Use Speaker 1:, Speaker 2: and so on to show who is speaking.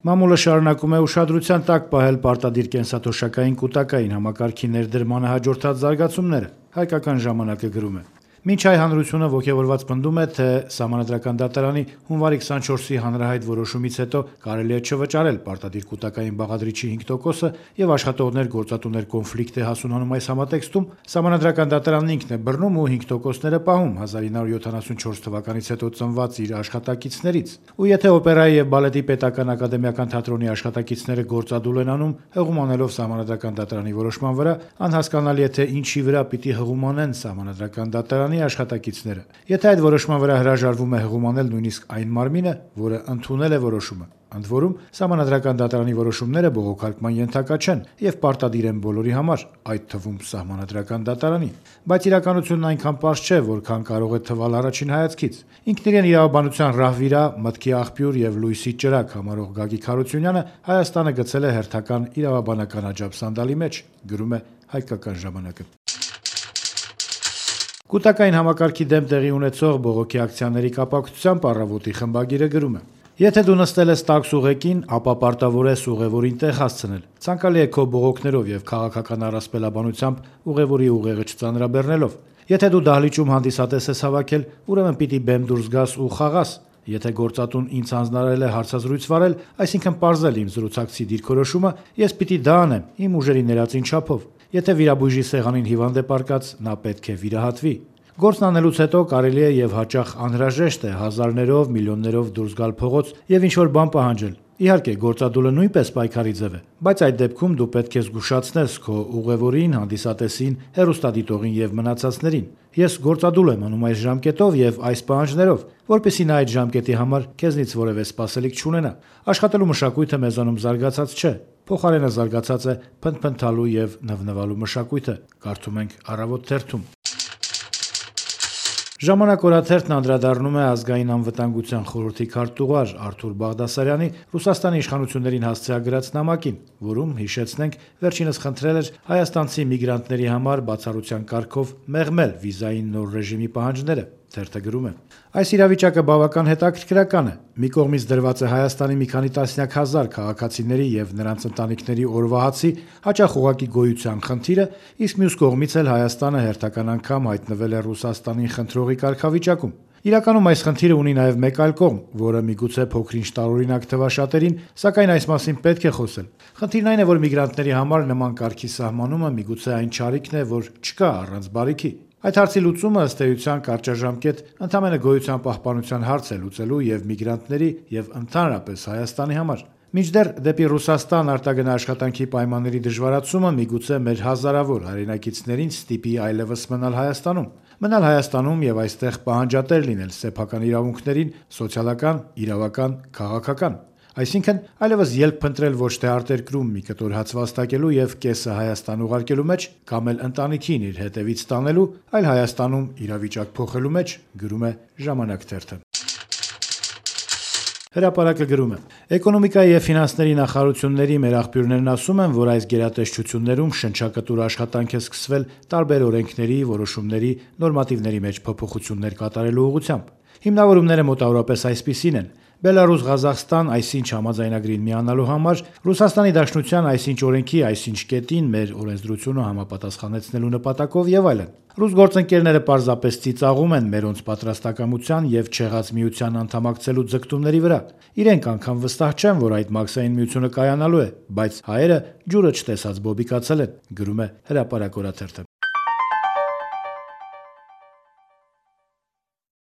Speaker 1: Մամուլը շարունակում է ուշադրության տակ պահել պարտադիր կենսաթոշակային կուտակային համակարգի ներդրմանը հաջորդած զարգացումները, հայկական ժամանակը գրում է. Մինչ հայ հանրությունը ոգևորված պնդում է, թե Սահմանադրական դատարանի հունվարի 24-ի հանրահայտ որոշումից հետո կարելի է չվճարել պարտադիր կուտակային բաղադրիչի 5%-ը եւ աշխատողներ-գործատուներ կոնֆլիկտ է հասունանում այս համատեքստում, Սահմանադրական դատարանն ինքն է բռնում ու 5%-ները պահում 1974 թվականից հետո ծնված իր աշխատակիցներից։ Ու եթե օպերայի եւ բալետի պետական ակադեմիական թատրոնի աշխատակիցները գործադուլ են անում, հղումանելով Սահմանադրական դատարանի որոշման վրա, անհասկանալի է, թե ինչի վրա պիտի հղումանեն Սահմանադրական դատարանի աշխատակիցները։ Եթե այդ որոշման վրա հրաժարվում է հղումանել նույնիսկ այն մարմինը, որը ընդունել է որոշումը, ընդ որում Սահմանադրական դատարանի որոշումները բողոքարկման ենթակա չեն եւ պարտադիր են բոլորի համար, այդ թվում Սահմանադրական դատարանի, բայց իրականությունն այնքան պարզ չէ, որքան կարող է թվալ առաջին հայացքից։ Ինքն իրեն իրավաբանության ռահվիրա, մտքի աղբյուր եւ լույսի ճրակ համարող Գագիկ Հարությունյանը Հայաստանը գցել է հերթական իրավաբանական աջակցանդալի մեջ, գրում է Հայկական ժամանակը։ Կուտակային համակարգի դեմ տեղի ունեցող բողոքի ակցիաների կապակցությամբ Առավոտի խմբագիրը գրում է. Եթե դու նստել ես տաքս ուղեկին, ապա պարտավոր ես ուղևորին տեղ հասցնել։ Ցանկալի է քո բողոքներով եւ քաղաքական առասպելաբանությամբ ուղևորի ուղեղը չծանրաբեռնելով։ Եթե դու դահլիճում հանդիսատես ես հավաքել, ուրեմն պիտի բեմ դուրս գաս ու խաղաս։ Եթե գործատուն ինձ հանձնարարել է հարցազրույց վարել, այսինքն պարզել իմ զրուցակցի դիրքորոշումը, ես պիտի դա անեմ իմ ուժերի ներածին չափով։ Եթե վիրաբույժի սեղանին հիվանդ է պառկած, նա պետք է վիրահատվի։ Գործն անելուց հետո կարելի է եւ հաճախ անհրաժեշտ է հազարներով, միլիոններով դուրս գալ փողոց եւ ինչ-որ բան պահանջել։ Իհարկե, գործադուլը նույնպես պայքարի ձև է, բայց այդ դեպքում դու պետք է զգուշացնես քո ուղևորին, հանդիսատեսին, հեռուստադիտողին եւ մնացածներին։ Ես գործադուլ եմ անում այս ժամկետով եւ այս պահանջներով, որպեսզի նա այդ ժամկետի համար քեզնից որևէ սպասելիք չունենա։ Աշխատելու մշակույթը մեզանում զարգացած չէ։ Փոխարենը զարգացած է փնթփնթալու եւ նվնվալու մշակույթը, կարդում ենք Առավոտ թերթում։ Ժամանակ օրաթերթն անդրադառնում է ազգային անվտանգության խորհրդի քարտուղար Արթուր Բաղդասարյանի Ռուսաստանի իշխանություններին հասցեագրած նամակին, որում, հիշեցնենք, վերջինս խնդրել էր հայաստանցի միգրանտների համար բացառության կարգով մեղմել վիզային նոր ռեժիմի պահանջները։ Թերթը գրում է. Այս իրավիճակը բավական հետաքրքրական է։ Մի կողմից դրված է Հայաստանի մի քանի տասնյակ հազար քաղաքացիների եւ նրանց ընտանիքների օրվա հացի հաճախ ուղակի գոյության խնդիրը, իսկ մյուս կողմից էլ Հայաստանը հերթական անգամ հայտնվել է Ռուսաստանին խնդրողի կարգավիճակում։ Իրականում այս խնդիրը ունի նաև մեկ այլ կողմ, որը միգուցե փոքրինչ տարօրինակ թվա շատերին, սակայն այս մասին պետք է խոսել։ Խնդիրն այն է, որ միգրանտների համար նման կարգի սահմանումը միգուցե այն չարիքն է, որ չկա առանց բարիքի։ Այդ հարցի լուծումը ըստ էության կարճաժամկետ ընդամենը գոյության պահպանության հարց է լուծելու եւ միգրանտների եւ ընդհանրապես Հայաստանի համար։ Մինչդեռ դեպի Ռուսաստան արտագնա աշխատանքի պայմանների դժվարացումը միգուցե մեր հազարավոր հայրենակիցներին ստիպի այլևս մնալ Հայաստանում եւ այստեղ պահանջատեր լինել սեփական իրավունքներին, սոցիալական, իրավական, քաղաքական։ Այսինքն այլևս ելք փնտրել ոչ թե արտերկրում մի կտոր հաց վաստակելու եւ կեսը Հայաստան ուղարկելու մեջ, կամ էլ ընտանիքին իր հետևից տանելու, այլ Հայաստանում իրավիճակ փոխելու մեջ, գրում է Ժամանակ թերթը։ Հրապարակը գրում է. Էկոնոմիկայի եւ ֆինանսների նախարարությունների մեր աղբյուրներն ասում են, որ այս գերատեսչություններում շնչակտուր աշխատանք է սկսվել տարբեր օրենքների, որոշումների, նորմատիվների մեջ փոփոխություններ կատարելու ուղղությամբ։ Հիմնավորումները մոտավորապես այսպիսին են. Բելարուս-Ղազախստան այսինչ համաձայնագրին միանալու համար, Ռուսաստանի Դաշնության այսինչ օրենքի այսինչ կետին մեր օրենսդրությունը համապատասխանեցնելու նպատակով եւ այլն։ Ռուս գործընկերները պարզապես ծիծաղում են մերոնց պատրաստակամության եւ չեղած միության անդամակցելու ձգտումների վրա։ Իրենք անգամ վստահ չեն, որ այդ մաքսային միությունը կայանալու է, բայց հայերը ջուրը չտեսած բոբիկացել են, գրում է Հրապարակ օրաթերթը։